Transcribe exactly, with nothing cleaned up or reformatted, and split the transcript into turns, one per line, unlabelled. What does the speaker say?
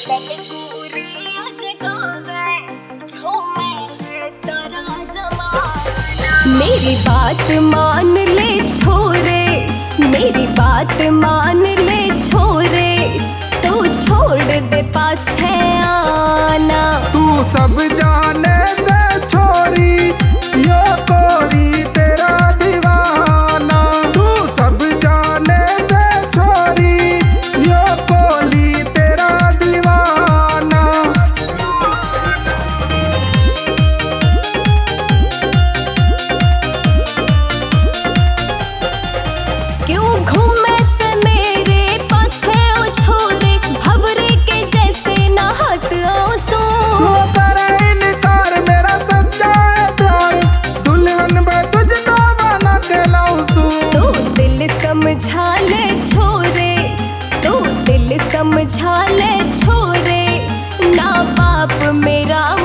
मेरी बात मान ले छोरे, मेरी बात मान ले छोरे, तू छोड़ दे पाछे आना।
तू सब जाने से छोरी यो कोरी तेरा दीवाना। तू सब जाने से छोरी यो कोली तेरा दीवाना।
क्यों घूमे से मेरे पाछे ओ छोरे, भंवरे के जैसे नहात आंसू।
तू करे इनकार मेरा सच्चा है प्यार, दुल्हन मैं तुझको बना के लाऊं।
तू दिल समझा ले छोरे, तू दिल समझा ले छोरे, ना बाप मेरा